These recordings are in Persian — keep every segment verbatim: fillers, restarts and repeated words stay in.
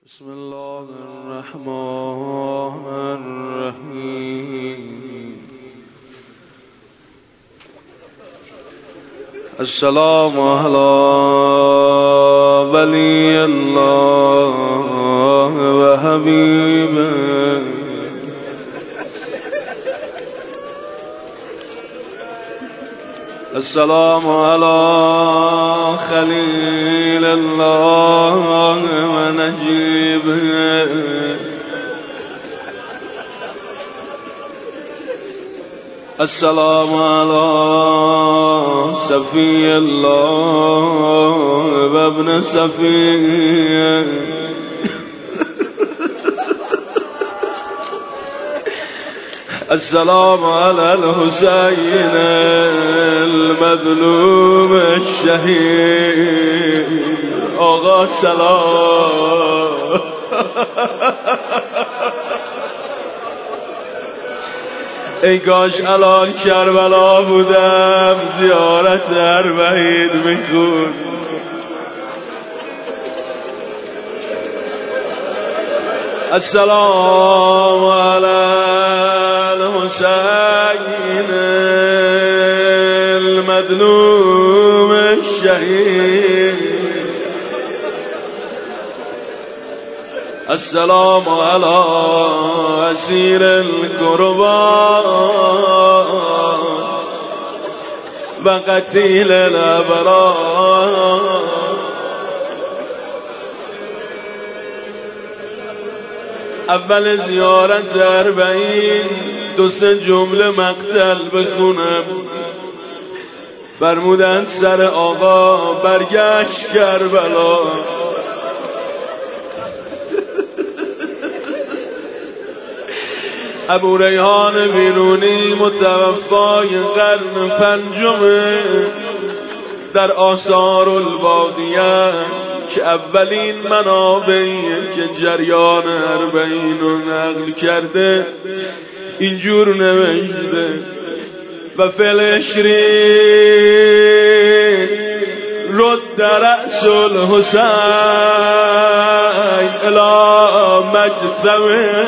بسم الله الرحمن الرحیم. السلام علی ولی الله و حبیبه. السلام علی خلیل الله و نجیبه. السلام علی صفی الله و ابن صفیه. السلام على الحسين المظلوم الشهيد. آقا سلام. ای کاش الان کربلا بودم زیارت اربعین میخون. السلام على الحسين المظلوم الشهيد. السلام على أسير الكربات وقتيل الأبرار. اول زیارت اربعین دو سه جمله مقتل بخونم. فرمودند سر آقا برگشت کربلا. ابو ریحان بیرونی متوفای قرن پنجمه در آثار البادیه که اولین منابعی که جریان اربعین رو نقل کرده اینجور نوشته: و فلشرین رد رأس الحسین الی مجثمه.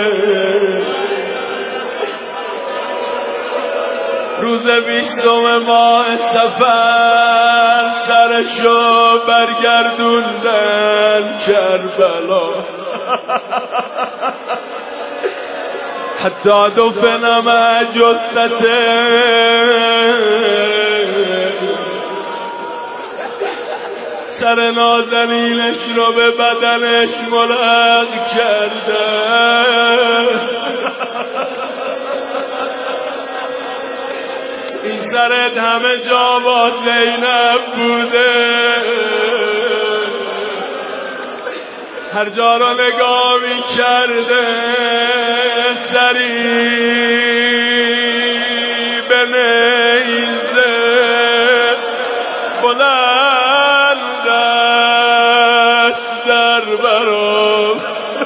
روز بیستم ماه صفر سرشو برگردوندن کربلا. حتی دفنم جثته سر نازنینش رو به بدنش ملحق کرده. این سرت همه جا با زینب بوده، هر جا رو نگاه می کرده سری به نیزه بلند است در برام.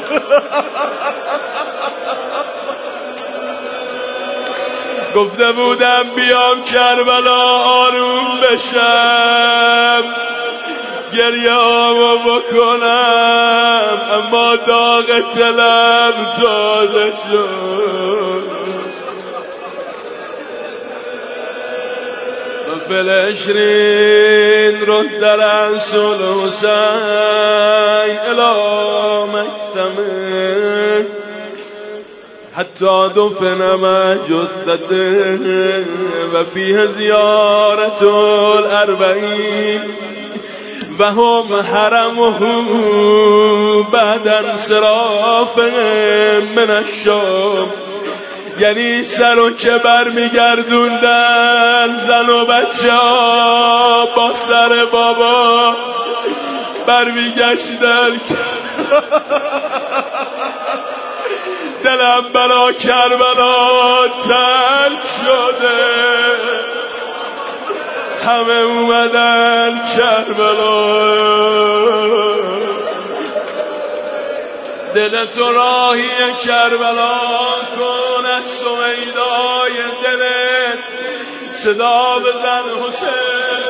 گفته بودم بیام کربلا آروم بشم گریه آمو بکنم، اما داغ تلم تازه شد. و فلشرین رد رأس الحسین الی مجثمه حتی دفن جثته و فیه زیارت الاربعین و هم حرمه بعد انصرافهم من الشام. یعنی سر و که بر میگردوندن زن و بچه ها با سر بابا بر میگشتن. دلم برا کربلا تنگ شده، همه اومدن کربلا. دل تو راهی کربلا کن، از سویدای دلت صدا بزن حسین.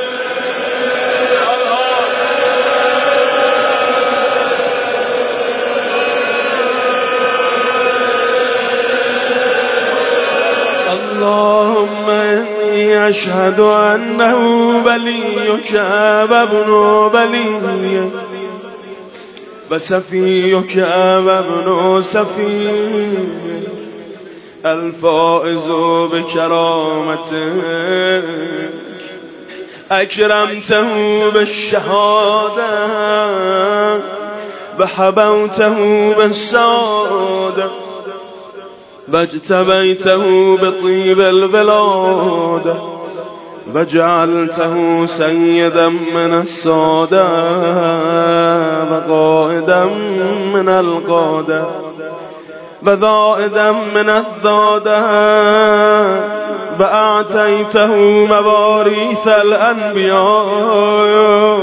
أشهد أنه وليك وابن وليك وسفيك وابن سفيك الفائز بكرامتك أكرمته بالشهادة وحبوته بالسعادة واجتبيته بطيب الولادة وجعلته سيدا من السادة وقائدا من القادة وذائدا من الذادة وأعطيته مواريث الأنبياء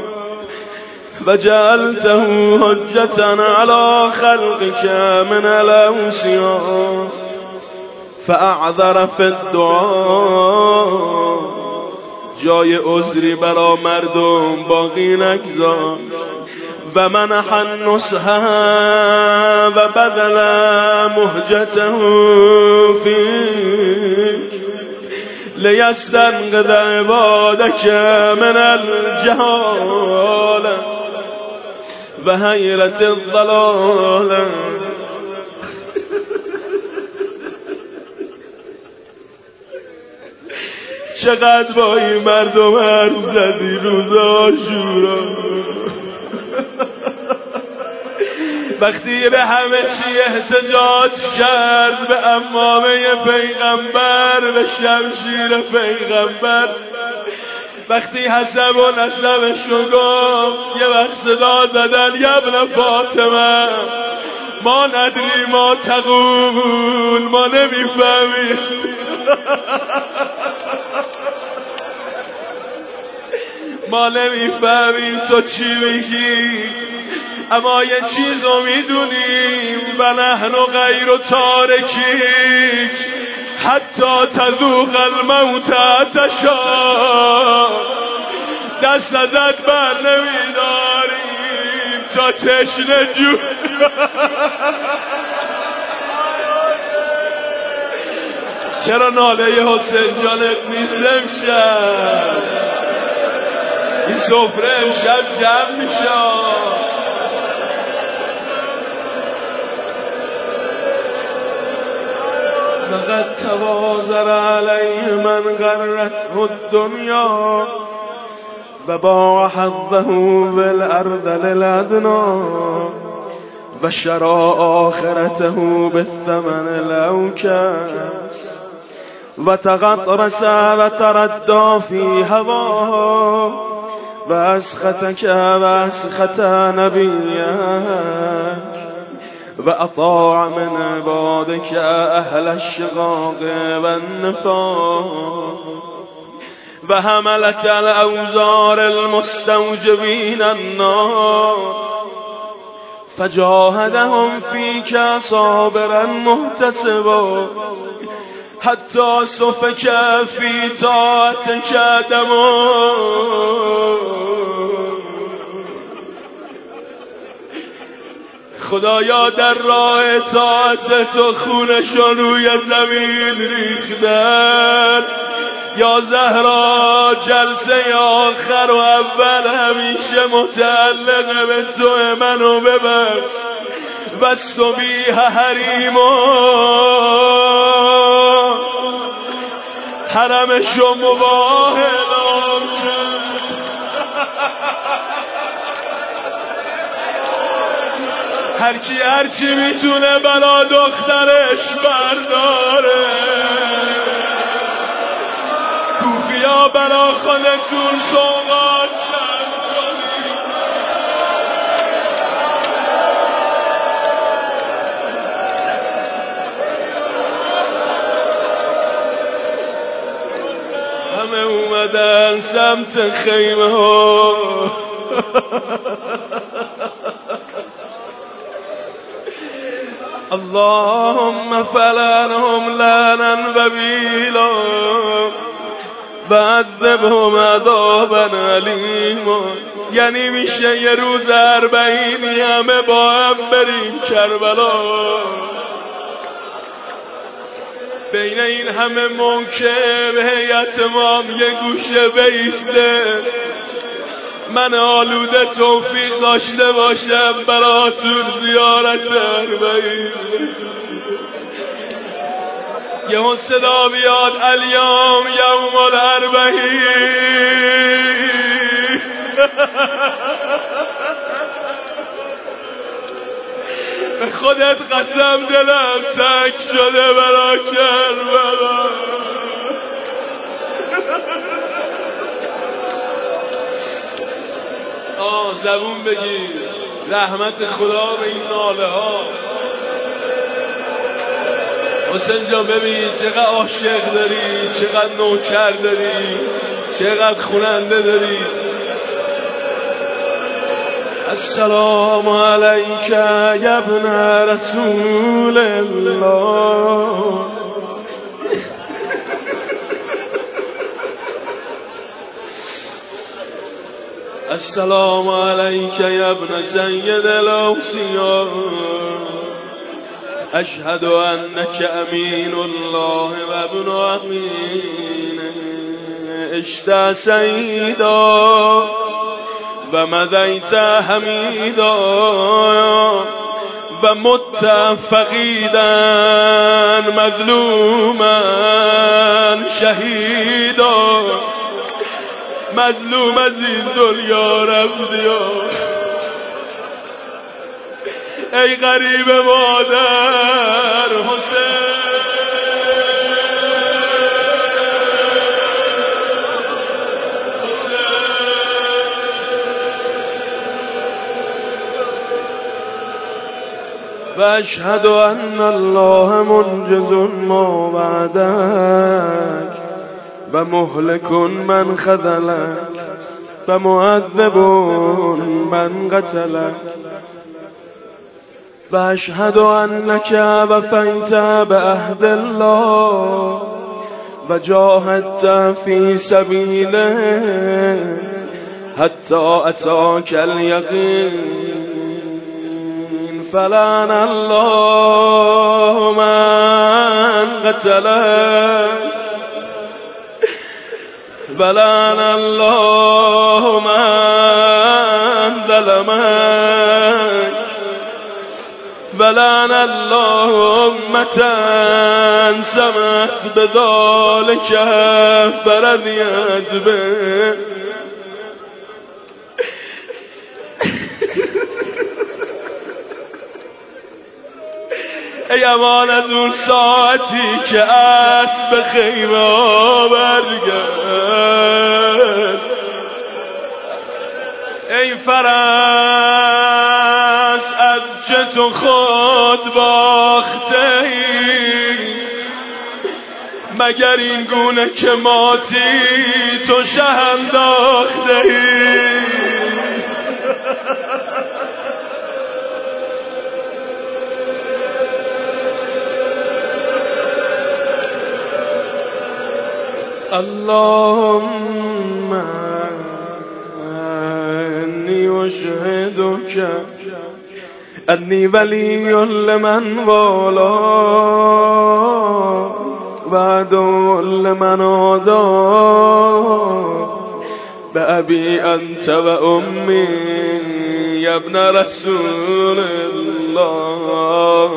وجعلته حجة على خلقك من الأوصياء فأعذر في الدعاء جای عذری برا مردم باقی نگذاشت و منح النصح و بدل مهجته فيك ليستنقذ عبادك من الجهالة و حیرت الضلالة. چقدر با این مردم حرف زدی روز عاشورا، وقتی به همه چی احتجاج کرد، به عمامه پیغمبر، به شمشیر پیغمبر، وقتی حسب و نسبشو گفت یه وقت صدا زدن یا ابن فاطمه ما ندری ما تقول، ما نمیفهمیم. ما نمیفهمیم تو چی میگی، اما یه چیزو میدونیم و نحن غیر تارکیک حتی تذوق الموت تشا، دست ازت بر نمیداریم تا تشنه جون. چرا ناله حسین جانت نیست امشب؟ این سفره امشب جمع میشه. لقد توازر علیه من غرته الدنیا و باع حظه بالارض للادنا و شرا آخرته بالثمن الاوکس و تغطرس و تردى فی هواه و اسختک و اسخت نبیک و اطاع من عبادك اهل الشقاق والنفاق و حملت الاوزار المستوجبین النار فجاهدهم فيك صابرا محتسبا حتى سفك في طاعتك دما. خدایا در راه اطاعت تو خونشون روی زمین ریختن. یا زهرا جلسه آخر و اول همیشه متعلق به تو، منو ببخش. واستبیح حریما حرمشو مباح اعلام کرد. هرکی هرچی میتونه بلا دخترش برداره. کوفیا بلا خودتون سوغات کرد کنید. همه اومدن سمت خیمه ها. اللهم فلعنهم لعنا وبیلا وعذبهم عذابا علیما. یعنی میشه یه روز اربعینی همه با هم بریم کربلا. بین این همه منکر هیئت امام یه گوشه بیسته، من آلوده توفیق داشته باشم براتون زیارت اربعین. یه اون صدا بیاد الیوم یوم الاربعین. به خودت قسم دلم تک شده برا کربلا. آه زبون بگیر رحمت خدا به این ناله ها. حسین جان ببین چقدر عاشق داری، چقدر نوکر داری، چقدر خوننده داری. السلام علیک یا ابن رسول الله. السلام علیک یا ابن سید الاوصیاء. اشهد انک امین الله و ابن امین. اشت سیدا و مدیت حمیدا و مت فقیدا مظلوما شهیدا. مظلوم از این دنیا رفتی، ای غریب مادر حسین. و اشهد ان الله منجز ما وعدک و مهلک من خذلک و معذب من قتلک. و اشهد انک وفیت بعهد الله و جاهدت فی سبیله حتی اتاک الیقین. فلعن الله من قتلک ولعن الله من ظلمک ولعن الله امة سمعت بذلك فرضيت به. ای امان از اون ساعتی که اسب خیمه ها برگرد. ای فرس از چه تو خود باخته ای، مگر این گونه که ماتی تو شه انداخته ای. اللهم انی اشهدک انی ولی لمن والا و عدو لمن عادا بأبی انت و امی یا ابن رسول الله.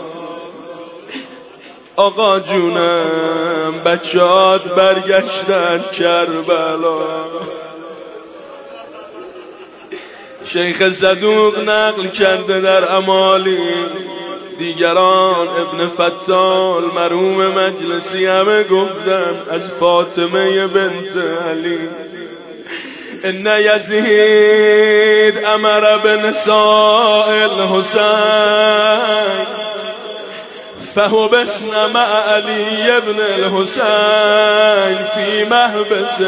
آقا جونم بچه‌هات برگشتن کربلا. شیخ صدوق نقل کرده در امالی، دیگران ابن فتال مرحوم مجلسی همه گفتن از فاطمه بنت علی. ان یزید امر بنساء الحسین فحبسن مع علی ابن الحسین فی محبس.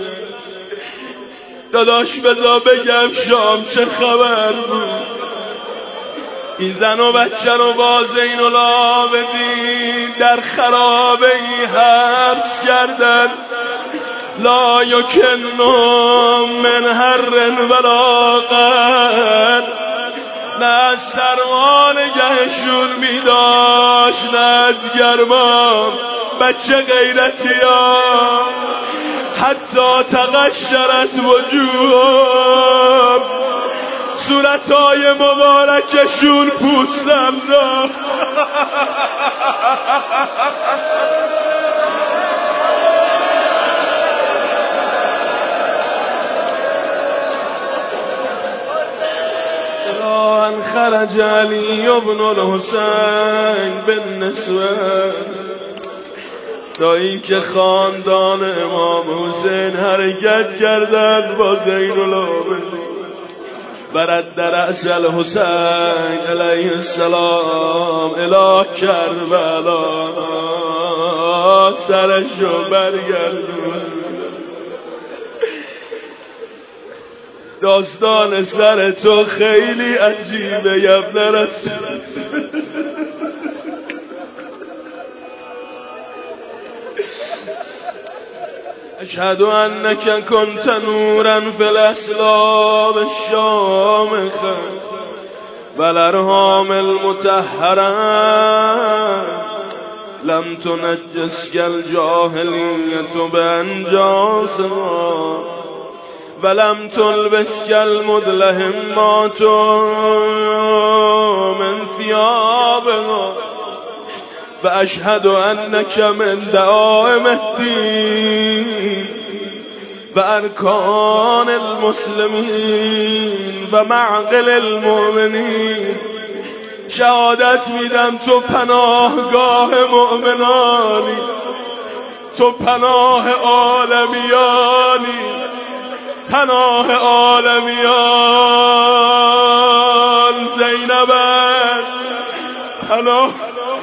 داداش بذار بگم شام چه خبر بود. این زن و بچه رو با زین العابدین در خرابه ای حبس کردن. لا یکنهم من حر ولا قر، نه از سرما نگهشون می داشت، نه از گرما بچه غیرتی ها، حتی تقشرت وجوه صورتهای مبارکشون پوستم داشت. ان خرج علی ابن الحسین بالنسوه، تا اینکه خاندان امام حسین حرکت کردند با زین العابدین برد در رأس الحسین علیه السلام الی کربلا، سرشو برگردون. داستان سر تو خیلی عجیبه یا ابن رسول. اشهد انک کنت نورا فی الاسلام الشامخه والارحام المطهره لم تنجسک الجاهلیة بانجاسها ولم تلبسک المدلهمات من ثيابها واشهد انک من دعائم الدین و ارکان المسلمین و معقل المؤمنین. شهادت میدم تو پناهگاه مؤمنانی، تو پناه عالمیانی، پناه عالمیان. زینب پناه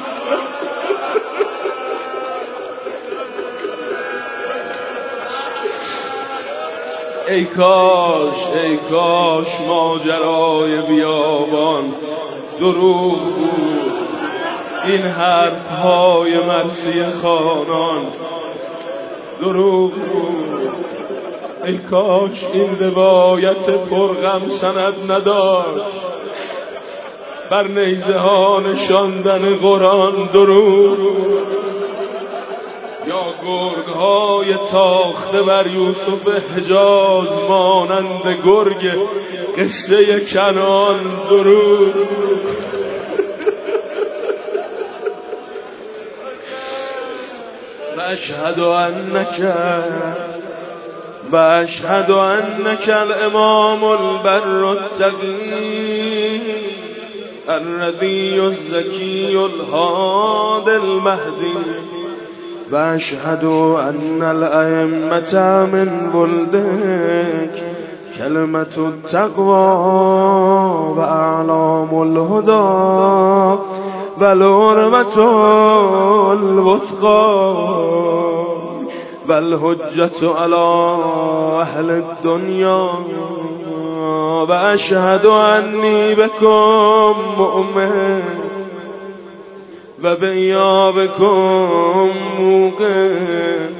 ای کاش ای کاش ماجرای بیابان دروغ بود، این حرفهای مرسی خانان دروغ بود. ای کاش این روایت پرغم سند نداشت، بر نیزه ها نشاندن قرآن دروغ بود، یا گرگ های تاخته بر یوسف حجاز مانند گرگ قصه کنان دروغ. و اشهد انک و اشهد انک الامام البر التقی الرضی الزکی الهادی المهدی و اشهد ان الائمة من ولدک کلمة التقوى و اعلام الهدى و الحرمة الوثقى و الحجة على اهل الدنیا و اشهد انی بکم مؤمن و بیابکم موقن.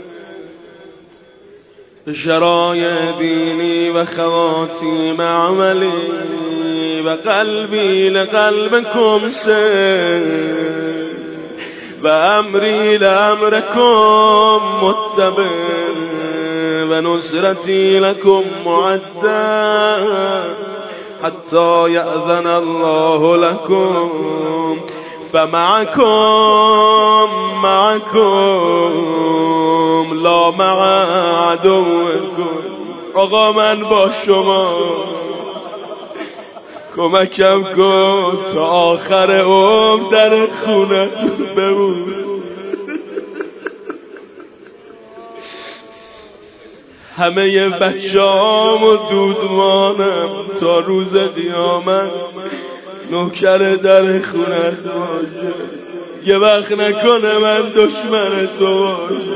شرایع دینی و خواتیم عملی و قلبی لقلبکم سر و امری لامرکم متبع و نصرتی لکم معدد حتی یأذن الله لکم فمعکم معکم لا مع عدوکم. آقا من با شما، کمکم کن تا آخر عمر در خونه بمون. همه بچه‌ام و دودمانم تا روز قیامت نوکر در خونه باشه. یه وقت نکنه من دشمن تو باشه،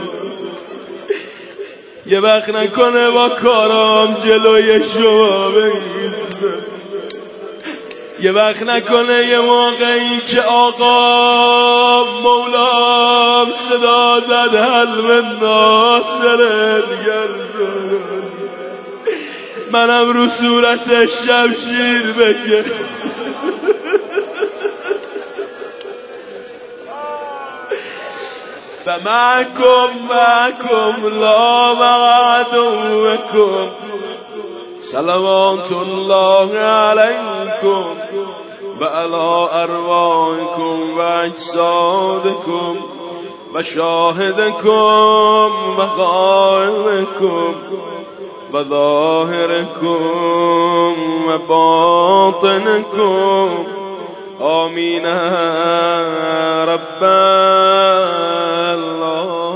یه وقت نکنه با کارام جلوی شما بگیزه، یه وقت نکنه یه موقعی که آقا مولام صدا زد حلم ناصر دیگر منم رو صورتش شمشیر بکن. معكم معكم لا مع عدوكم صلوات الله عليكم وعلى أرواحكم وأجسادكم وشاهدكم وغائبكم وظاهركم وباطنكم آمين رب الله.